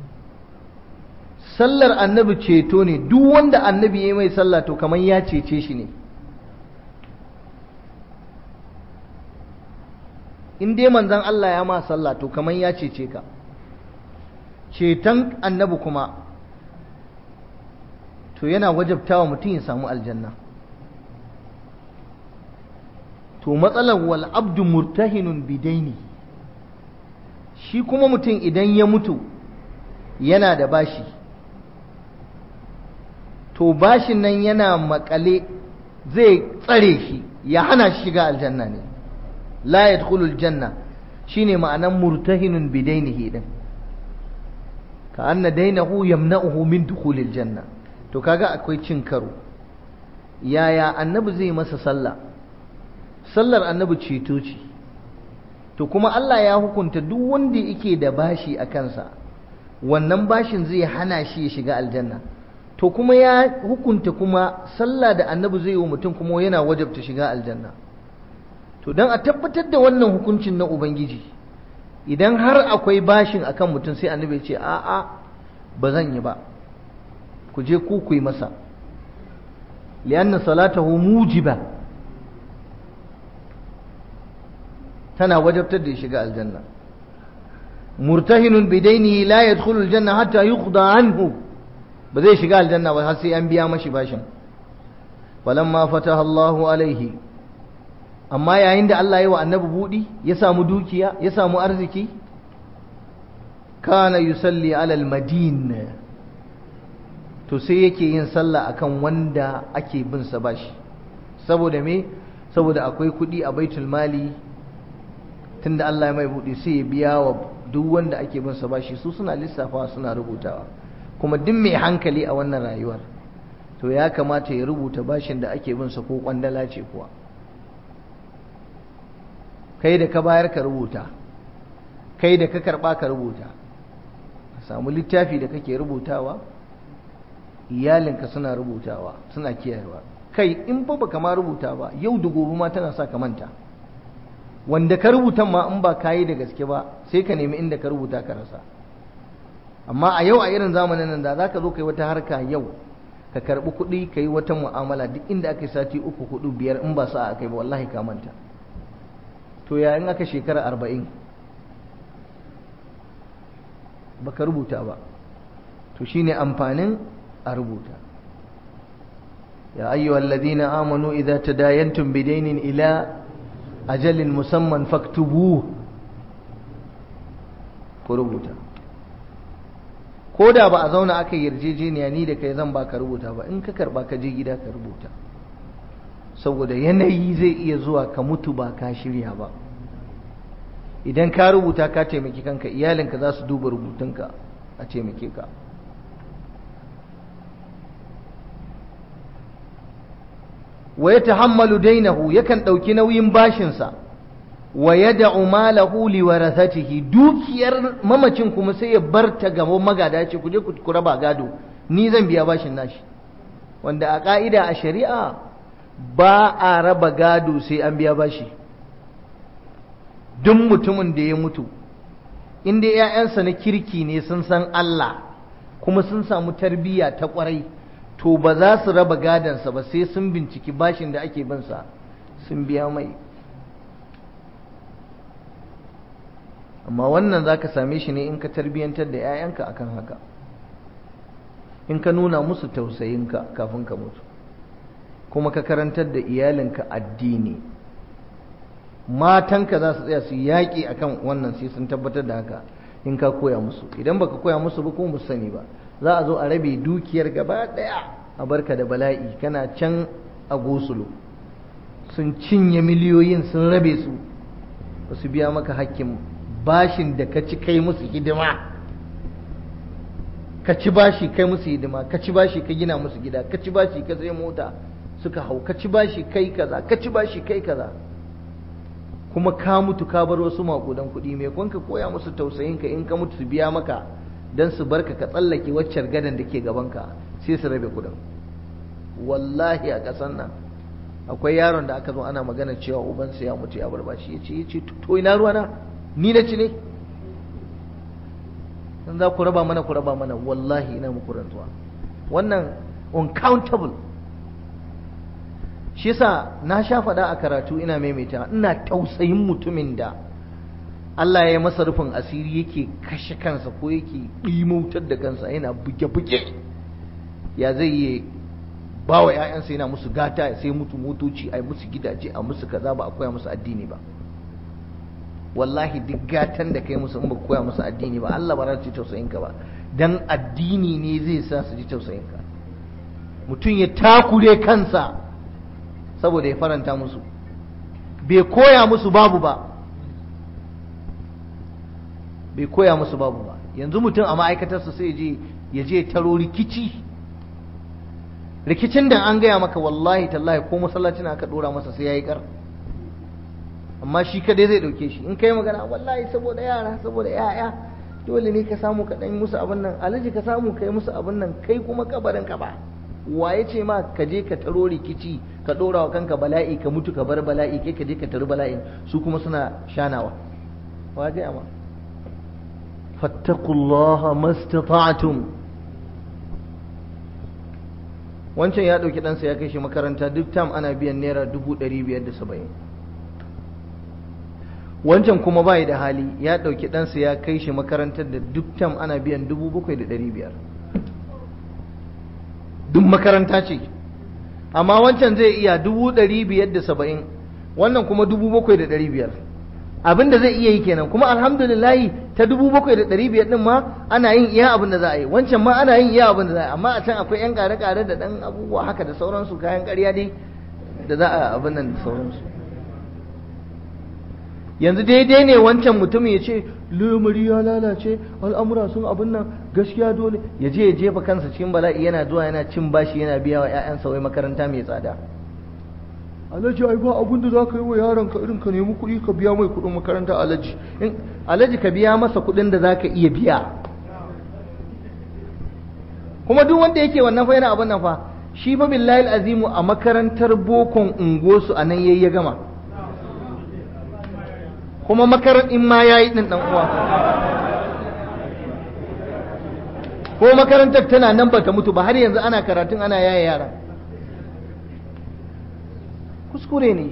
Sallar annabi ceto ne, duk wanda annabi ya yi mai sallah to kamar ya cece shi ne. In dai manzon Allah ya ma sallah to kamar ya cece ka. Ceton annabi kuma to yana wajabtawa mutum ya samu aljanna. To matsalar wal abdu murtahinun bidaini, shi kuma mutum idan ya mutu yana da bashi, to bashin nan yana makale zai tsare shi, ya hana shi shiga aljanna ne. La yadkhulul janna shine ma'anan murtahinun bidainihi din, ka anna dainahu yamna'uhu min dukhulil janna. To kaga akwai cin karo. Yaya annabi zai masa sallah? Sallar annabi ceto ce, to kuma Allah ya hukunta duk wanda yake da bashi a kansa wannan bashin zai hana shi ya shiga aljanna, to kuma ya hukunta kuma sallah da annabi zai yi wa mutum kuma yana wajabta shiga aljanna. To don a tabbatar da wannan hukuncin na ubangiji, idan har akwai bashin akan mutum sai annabi ya ce a'a ba zan yi ba, ku je ku ku yi masa, li'anna salatahu mujiba, tana wajabtar da ya shiga aljanna. murtahinun bidainihi la yadkhulu aljanna hatta yuqda anhu, ba zai shiga aljanna ba har sai an biya mashi bashin. falamma fataha Allahu alaihi, amma yayin da Allah ya wa annabi budi ya samu dukiya ya samu arziki, kana yusalli ala almadin, to sai yake yin sallah akan wanda ake bin sa bashi. Saboda me? Saboda akwai kuɗi a baitul mali, tunda Allah ya mai budi sai ya biya wa duk wanda ake bin sa bashi. Su suna lissafawa suna rubutawa, kuma duk mai hankali a wannan rayuwar to ya kamata ya rubuta bashin da ake bin sa ko kwandala ce kuwa. Kai da ka bayar ka rubuta, kai da ka karba ka rubuta, ka samu littafi da kake rubutawa, iyalinka suna rubutawa suna kiyayewa. Kai in ba baka ma rubuta ba, yau da gobe ma tana sa ka manta. Wanda ka rubuta ma in ba kayi da gaske ba sai ka nemi inda ka rubuta ka rasa. Amma a yau a irin zamanin nan da za ka zo kai wata harka yau ka karbi kuɗi ka yi wata mu'amala, duk inda aka yi sati uku hudu biyar in ba sa a kai ba wallahi ka manta. To yayin aka shekara arba'in baka rubuta ba, to shine amfanin a rubuta. ya ayyuhal ladina amanu idza tadayantum bidaynin ila ajalin musamman faktubu, ku rubuta. ko da ba a zauna aka yarjejeniya ni da kai zan baka rubuta ba, in ka karba ka je gida ka rubuta, saboda yanayi zai iya zuwa ka mutu ba ka shirya ba. Idan ka rubuta ka taimaki kanka, iyalinka za su duba rubutunka a taimake ka. wa yatahammalu dainahu, yakan dauki nauyin bashinsa, wa yad'u malahu liwarathatihi, dukiyar mamacin kuma sai ya barta gaban magada, ce ku je ku raba gado, ni zan biya bashin nashi. Wanda a ka'ida a shari'a ba a raba gado sai an biya bashi. Duk mutumin da ya mutu in dai 'ya'yansa na kirki ne, sun san Allah kuma sun samu tarbiyya ta kwarai, to ba za su raba gadansa ba sai sun binciki bashin da ake binsa sun biya mai. Amma wannan za ka same shi ne in ka tarbiyyantar da 'ya'yanka akan haka, in ka nuna musu tausayinka kafin ka mutu, kuma ka karantar da iyalinka addini. Matanka za su tsaya su yaƙi akan wannan sai sun tabbatar da haka in ka koya musu. Idan baka koya musu ba kuma musu sani ba, za a zo a rabe dukiyar gaba ɗaya a barka da bala'i, kana can a gosulo, sun cinye miliyoyin sun rabe su, ba su biya maka hakkin bashin da ka ci kai musu hidima. Ka ci bashi kai musu hidima, ka ci bashi ka gina musu gida, ka ci bashi ka sai mota suka hau, ka ci bashi kai kaza, ka ci bashi kai kaza, kuma ka mutu ka bar wasu makudan kuɗi. Mai kun ka koya musu tausayinka, in ka mutu su biya maka don su barka ka tsallake waccar gadan da ke gabanka, sai su rabe kuɗin. Wallahi a ƙasar nan akwai yaron da aka zo ana magana cewa ubansa ya mutu ya bar bashi, ya ce ya ce to ina ruwana, ni na ci ne, in za ku raba mana ku raba mana, wallahi ina muku rantsuwa. Wannan uncountable. Shi yasa na sha faɗa a karatu ina maimaita, ina tausayin mutumin da Allah ya masa rufin asiri yake kashe kansa ko yake ɗimautar da kansa, yana buge-buge, ya zai yi ba wa ‘ya'yansa yana musu gata, ya sai mutu motoci, a musu gidaje, a musu kaza, ba a koya musu addini ba. Wallahi duk gatan da kai musu in ba koya musu addini ba, Allah ba za su ji tausayinka ba, dan addini ne zai sa su ji tausayinka. Mutum ya takure kansa saboda ya faranta musu, bai koya musu babu ba, bai koya musu babu ba. Yanzu mutum a ma'aikatarsa sai je ya je taro rikici, rikicin da an gaya maka wallahi tallahi ko masallacin aka dora masa sai yayi kar. amma shi kadai zai dauke shi. In kai magana wallahi saboda yara saboda yaya dole ne ka samu ka dan musu abin nan, alaji ka samu kai musu abin nan, kai kuma kabarin ka ba waye ce ma ka je ka taro rikici ka dora wa kanka bala'i ka mutu ka bar bala'i, kai ka je ka taro bala'in su kuma suna shanawa. wa ga ma fattaqullaha mastata'tum. wancan ya dauki ɗansa ya kai shi makaranta duk tam ana biyan naira dubu ɗari biyar da saba'in. wancan kuma bai da hali ya dauki ɗansa ya kai shi makarantar da duk tam ana biyan dubu bakwai da ɗari biyar. duk makaranta ce, amma wancan zai iya dubu ɗari biyar da saba'in, wannan kuma dubu bakwai da ɗari biyar. abin da zai iya yi kenan, kuma alhamdulillahi ta dubu bakwai da ɗari biyar ɗin ma ana yin iya abin da za a yi, wancan ma ana yin iya abin da za a yi, amma a can akwai yan ƙare-ƙare da ɗan abubuwa haka da sauransu, kayan ƙarya dai da za a abin nan da sauransu. yanzu daidai ne wancan mutum ya ce lamari ya lalace al'amura sun abin nan gaskiya dole ya je ya jefa kansa cikin bala'i yana zuwa yana cin bashi yana biya wa 'ya'yansa wai makaranta mai tsada. Alhaji ai ba abin da za ka yi wa yaron ka irin ka nemi kuɗi ka biya mai kuɗin makaranta alhaji. In alhaji ka biya masa kuɗin da za ka iya biya. Kuma duk wanda yake wannan fa yana abin nan fa shi fa billahi azimu a makarantar bokon ungosu a nan yayi ya gama. Kuma makarantar in ma yayi din dan uwa. Ko makarantar tana nan ba ta mutu ba har yanzu ana karatun ana yaya yara. kuskure ne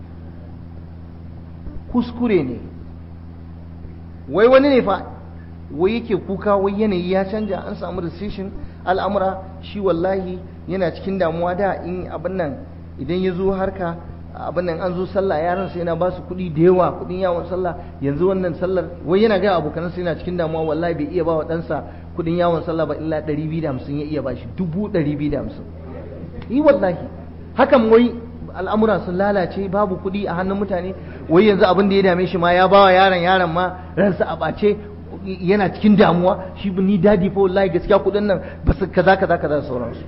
kuskure ne wai wani ne fa wai yake kuka wai yanayi ya canja an samu recession al'amura shi wallahi yana cikin damuwa da in abin nan idan ya zo harka abin nan an zo sallah yaran sai yana ba su kuɗi da yawa kuɗin yawon sallah yanzu wannan sallar wai yana ga abokanansa yana cikin damuwa wallahi bai iya ba wa ɗansa kuɗin yawon sallah ba illa ɗari biyu da hamsin ya iya ba shi dubu ɗari biyu da hamsin yi wallahi hakan wai al'amura sun lalace babu kuɗi a hannun mutane wai yanzu abin da ya dame shi ma ya bawa yaron yaron ma ransa a ɓace yana cikin damuwa shi ni dadi fa wallahi gaskiya kuɗin nan ba su kaza kaza kaza sauransu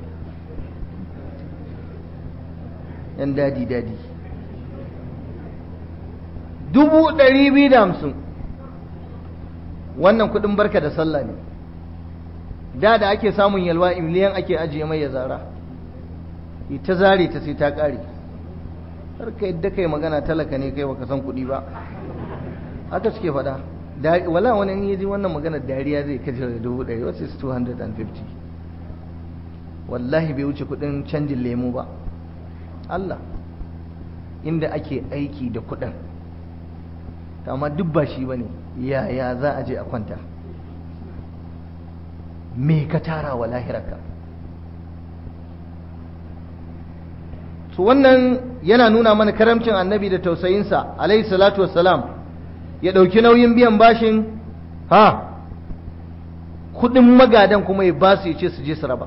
yan dadi dadi dubu ɗari biyu da hamsin wannan kuɗin barka da sallah ne da da ake samun yalwa miliyan ake ajiye mai ya zara ta zare ta sai ta kare har ka yadda kai magana talaka ne kai baka san kuɗi ba haka suke faɗa wala wani in yaji wannan magana dariya zai kaje da dubu ɗari wasu is two hundred fifty wallahi bai wuce kuɗin canjin lemu ba Allah inda ake aiki da kuɗin amma duk ba shi bane yaya za a je a kwanta me ka tara wa lahirarka to wannan yana nuna mana karamcin annabi da tausayinsa alaihi salatu wassalam ya ɗauki nauyin biyan bashin ha kudin magadan kuma ya basu ya ce su je su raba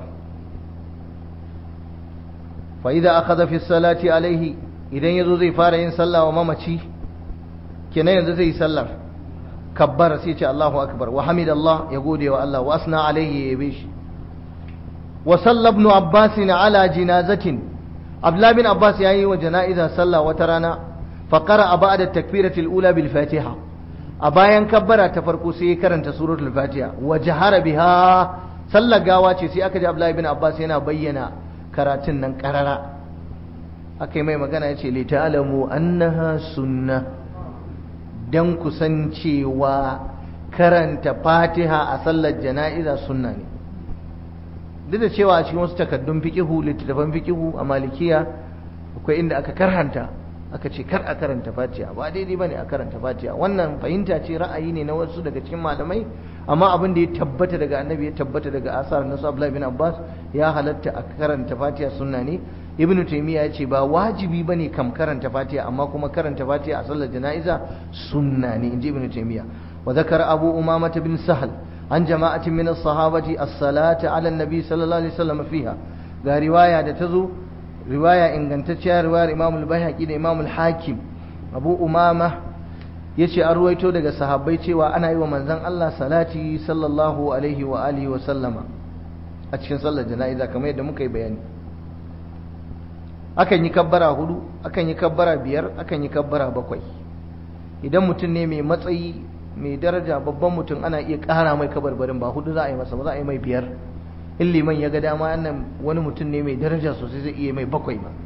fa idza akhadha fi salati alaihi idan yazo zai fara yin sallah wa mamaci kenan yanzu zai yi sallar kabbara sai ce Allahu akbar wa hamidallah ya gode wa Allah wa asna alaihi ya yabe shi wa salla ibn abbas ala jinazatin Abdullah bin Abbas ya yi wa jana'iza sallah wata rana faƙara a ba'da takbiratul ula bil fatiha a bayan kabbara ta farko sai ya karanta suratul fatiha wa jahara biha sallar gawa ce sai aka ji Abdullah bin Abbas yana bayyana karatun nan karara aka yi mai magana ya ce li ta'lamu annaha sunna dan kusancewa karanta fatiha a sallar jana'iza sunna ne duk da cewa a cikin wasu takaddun fiqihu littattafan fiqihu a malikiya akwai inda aka karhanta aka ce kar a karanta fatiha ba daidai bane a karanta fatiha wannan fahimta ce ra'ayi ne na wasu daga cikin malamai amma abin da ya tabbata daga annabi ya tabbata daga asar na Abdullah bin Abbas ya halatta a karanta fatiha sunna ne ibnu taymiya ya ce ba wajibi bane kam karanta fatiha amma kuma karanta fatiha a sallar jana'iza sunna ne inji ibnu taymiya wa zakara abu umama bin sahal عن جماعة من الصحابة الصلاة على النبي صلى الله عليه وسلم فيها ذا رواية تزو رواية إن كانت رواية إمام البيهقي إمام الحاكم أبو أمامة يشي أرويتو دقى صحابيتي وأنا أيوة من ذن الله صلاتي صلى الله عليه وآله وسلم أتشن صلى الجنائزة كما يدى مكي بياني akan yi kabbara hudu, akan yi kabbara biyar, akan yi kabbara bakwai. Idan mutum ne mai matsayi mai daraja babban mutum ana iya ƙara mai kabarbarin, ba hudu za a yi masa ba, za a yi mai biyar. In liman ya ga dama annan wani mutum ne mai daraja sosai zai iya mai bakwai ba.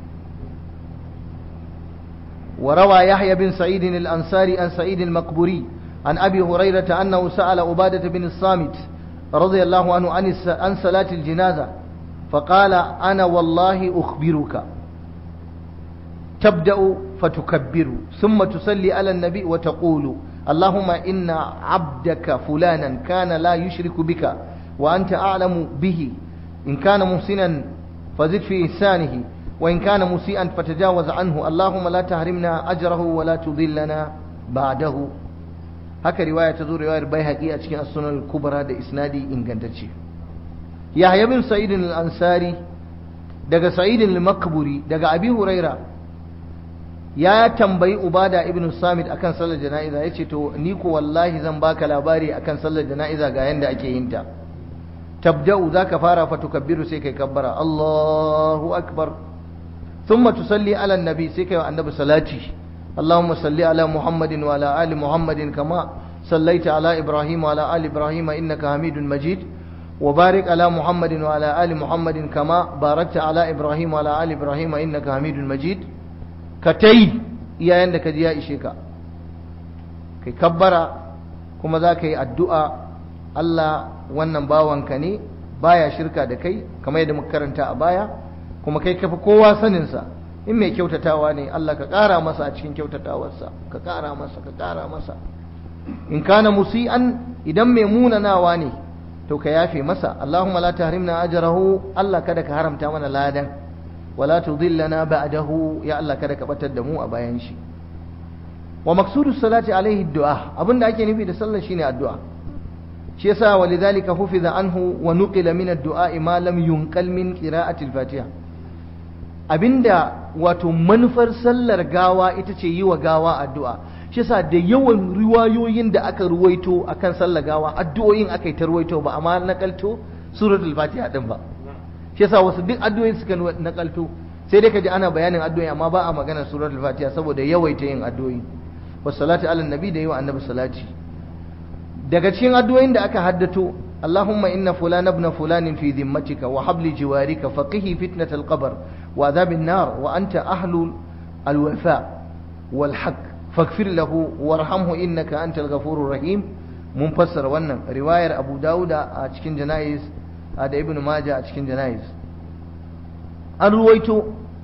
وروى يحيى بن سعيد الأنصاري عن سعيد المقبوري عن أبي هريرة أنه سأل عبادة بن الصامت رضي الله عنه عن صلاة الجنازة فقال أنا والله أخبرك تبدأ فتكبر ثم تصلي على النبي وتقول اللهم إن عبدك فلانا كان لا يشرك بك وأنت أعلم به إن كان محسنا فزد في إحسانه وإن كان مسيئا فتجاوز عنه اللهم لا تحرمنا أجره ولا تضلنا بعده. haka riwaya ta zo riwayar Baihaqi a cikin as-Sunan al-Kubra da isnadi ingantacce. Yahya bin Sa'id al-Ansari daga Sa'id al-Makburi daga Abi Huraira ya tambayi Ubada ibn Samit akan sallar jana'iza, yace to ni ko wallahi zan baka labari akan sallar jana'iza ga yanda ake yin ta. Tabda'u zaka fara fa tukabbiru sai kai kabbara Allahu akbar, thumma tusalli ala an-nabi sai kai wa annabi salati اللهم صل على محمد وعلى آل محمد كما صليت على إبراهيم وعلى آل إبراهيم إنك حميد مجيد وبارك على محمد وعلى آل محمد كما باركت على إبراهيم وعلى آل إبراهيم إنك حميد مجيد كتي يا عندك يا إشيكا كي كبر كما ذاك الدعاء الله wannan bawanka ne baya shirka da kai kamar yadda muka karanta a baya, kuma kai kafa kowa sanin sa. In mai kyautatawa ne Allah ka ƙara masa a cikin kyautatawarsa, ka ƙara masa ka ƙara masa. In kana musi'an, idan mai munanawa ne to ka yafe masa. Allahumma la tahrimna ajrahu, Allah kada ka haramta mana ladan, wala tudillana ba'dahu, ya Allah kada ka batar da mu a bayan shi. Wa maqsudu salati alaihi du'a, abinda ake nufi da sallar shine addu'a. Shi yasa walidhalika hufiza anhu wa nuqila min ad-du'a ma lam yunqal min qira'ati al-Fatiha. Abinda wato manufar sallar gawa ita ce yi wa gawa addu'a. Shi yasa da yawan riwayoyin da aka ruwaito akan sallar gawa addu'o'in aka yi ta ruwaito ba amma nakalto suratul Fatiha din ba. Shi yasa wasu duk addu'o'in suka nakalto sai dai kaji ana bayanin addu'o'i amma ba a magana suratul Fatiha saboda yawaita yin addu'o'i. Wassalatu ala nabi da yi wa annabi salati. Daga cikin addu'o'in da aka haddato اللهم إن فلان ابن فلان في ذمتك وحبل جوارك فقه فتنة القبر وعذاب النار وأنت أهل الوفاء والحق فاغفر له وارحمه إنك أنت الغفور الرحيم. منفسر ونن رواية أبو داود أتشكين جنائز هذا ابن ماجه أتشكين جنائز الرويت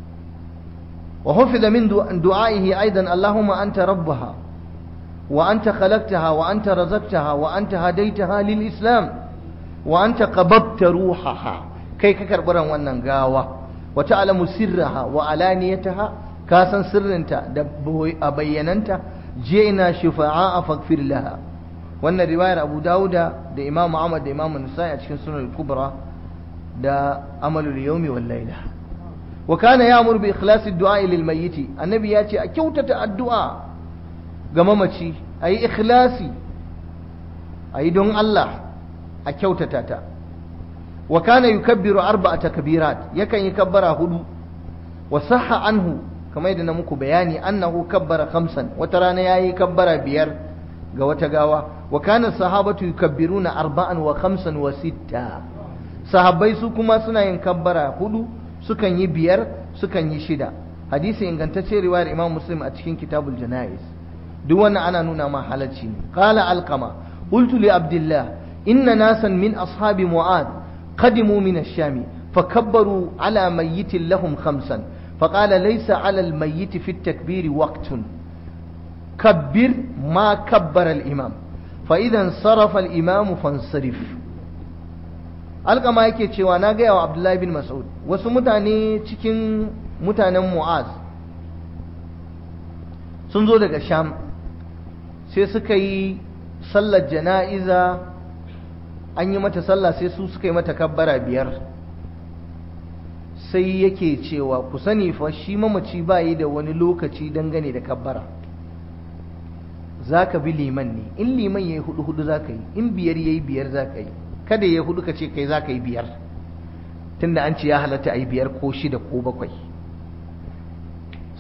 وحفظ من دعائه أيضا اللهم أنت ربها وأنت خلقتها وأنت رزقتها وأنت هديتها للإسلام وأنت قبضت روحها كي كربرا وننغاوة وتعلم سرها وعلانيتها كاسا سرنتا أبيننتا جئنا شفعاء فاغفر لها. وأن رواية أبو داود دا إمام عمد دا إمام النسائي أتشكن سنة الكبرى دا أمل اليوم والليلة. وكان يأمر بإخلاص الدعاء للميت. النبي ياتي أكوتة الدعاء قمامتي أي إخلاصي أي دون الله a kyautata ta. Wa kana yukabbiru arba'ata kabirat, yakan yi kabbara hudu. Wa sahha anhu, kamar yadda na muku bayani, annahu kabbara khamsan, wata rana yayi kabbara biyar ga wata gawa. Wa kana sahabatu yukabbiruna arba'an wa khamsan wa sitta. Sahabbai su kuma suna yin kabbara hudu, sukan yi biyar, sukan yi shida. Hadisi ingantacce riwayar Imam Muslim a cikin Kitabul Janaiz. Duk wannan ana nuna ma halacci ne. Qala Alqama, qultu li Abdullah إن ناسا من أصحاب معاذ قدموا من الشام فكبروا على ميت لهم خمسا فقال ليس على الميت في التكبير وقت كبر ما كبر الإمام فإذا انصرف الإمام فانصرف. alƙa ma yake cewa na gaya wa Abdullahi bin Mas'ud wasu mutane cikin mutanen Mu'az sun zo daga Sham sai suka yi sallar jana'iza, an yi mata sallah sai su suka yi mata kabbara biyar. Sai yake cewa ku sani fa shi mamaci ba yi da wani lokaci dangane da kabbara, za ka bi liman ne. In liman ya yi hudu hudu za ka yi, in biyar ya yi biyar za ka yi. Kada ya hudu ka ce kai za ka yi biyar, tunda an ce ya halatta a yi biyar ko shida ko bakwai.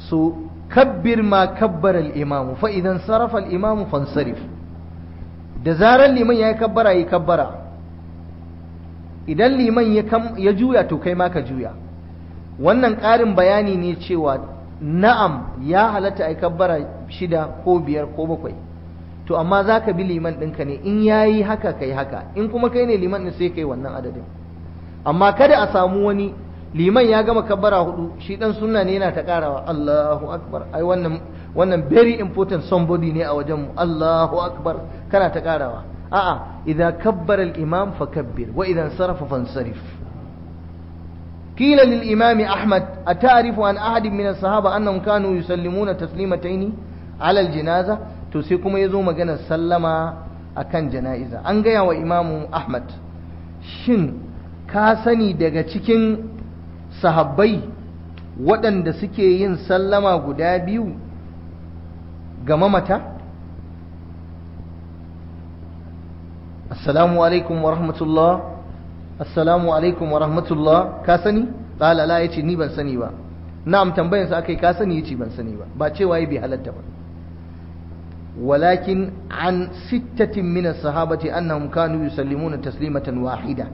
so kabbir ma kabbara al-imamu fa idan sarafa al-imamu fansarif, da zarar liman ya yi kabbara yi kabbara, idan liman ya juya to kai ma ka juya. Wannan ƙarin bayani ne cewa na'am ya halatta a yi kabbara shida ko biyar ko bakwai, to amma za ka bi liman ɗinka ne, in ya yi haka kai haka, in kuma kai ne liman ɗin sai kai wannan adadin. Amma kada a samu wani liman ya gama kabbara hudu shi ɗan sunna ne yana ta ƙarawa Allahu akbar, ai wannan wannan very important somebody ne a wajen mu, Allahu akbar kana ta ƙarawa. a'a idan kabbara al-imam fakabbir wa idan sarafa fansarif. قيل للإمام أحمد أتعرف عن أحد من الصحابة أنهم كانوا يسلمون تسليمتين على الجنازة؟ تسيكم يزو مجانا سلم أكن جنائزة أنجا وإمام أحمد شن كاسني دقا تكين صحابي ودن دسكي سلم قدابيو قمامتا السلام عليكم ورحمة الله assalamu alaikum wa rahmatullah, ka sani? Qala la, yace ni ban sani ba. Na'am, tambayan sa akai ka sani, yace ban sani ba, ba cewa yi bi halatta ba. Walakin an sittatin min as-sahabati annahum kanu yusallimuna taslimatan wahida.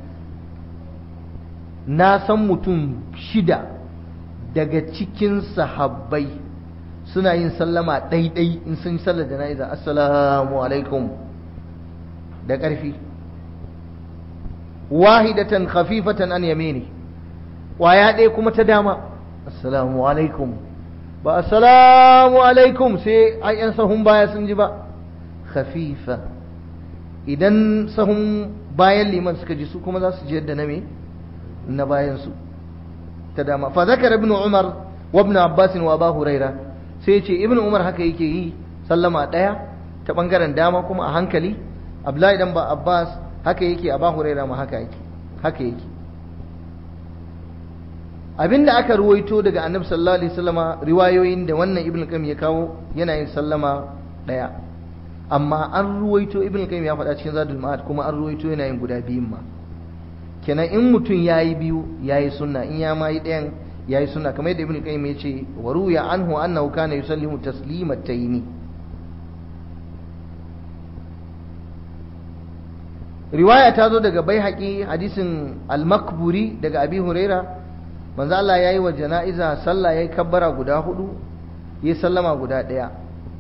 Na san mutum shida daga cikin sahabbai suna yin sallama ɗaiɗai in sun sallar jana'iza, assalamu alaikum da ƙarfi. wahidatan khafifatan an yamini, waya ɗaya kuma ta dama, assalamu alaikum, ba assalamu alaikum sai ai yan sahun baya sun ji ba, khafifa. Idan sahun bayan liman suka ji su kuma za su ji yadda na me na bayan su ta dama. Fa zakara ibn Umar wa ibn Abbas wa Abu Huraira, sai ce ibn Umar haka yake yi sallama ɗaya ta bangaren dama kuma a hankali. Abdullahi dan ba Abbas haka yake, Abu Hurairah ma haka yake haka yake abinda aka ruwaito daga Annabi sallallahu alaihi wasallama, riwayoyin da wannan Ibn Qayyim ya kawo yana yin sallama daya, amma an ruwaito Ibn Qayyim ya faɗa cikin Zadul Ma'ad kuma an ruwaito yana yin guda biyun ma. Kenan in mutum yayi biyu yayi sunna, in ya ma yi ɗayan yayi sunna, kamar yadda Ibn Qayyim ya ce wa ruya anhu annahu kana yusallimu taslimataini. riwaya ta zo daga Baihaqi hadisin al-Makburi daga Abi Huraira, manzo Allah yayi wa jana'iza sallah yayi kabbara guda hudu, yayi sallama guda daya.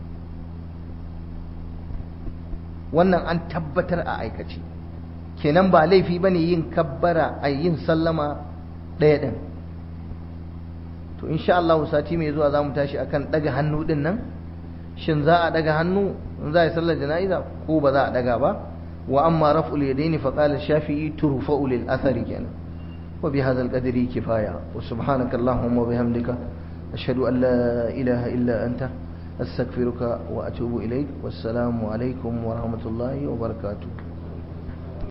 Wannan an tabbatar a aikace, kenan ba laifi bane yin kabbara ay yin sallama daya din. To insha Allah sati mai zuwa zamu tashi akan daga hannu din nan, shin za a daga hannu in za a yi sallar jana'iza ko ba za a daga ba? وأما رفع اليدين فقال الشافعي ترفع للأثر كان. وبهذا القدر كفاية، وسبحانك اللهم وبحمدك أشهد أن لا إله إلا أنت أستغفرك وأتوب إليك، والسلام عليكم ورحمة الله وبركاته.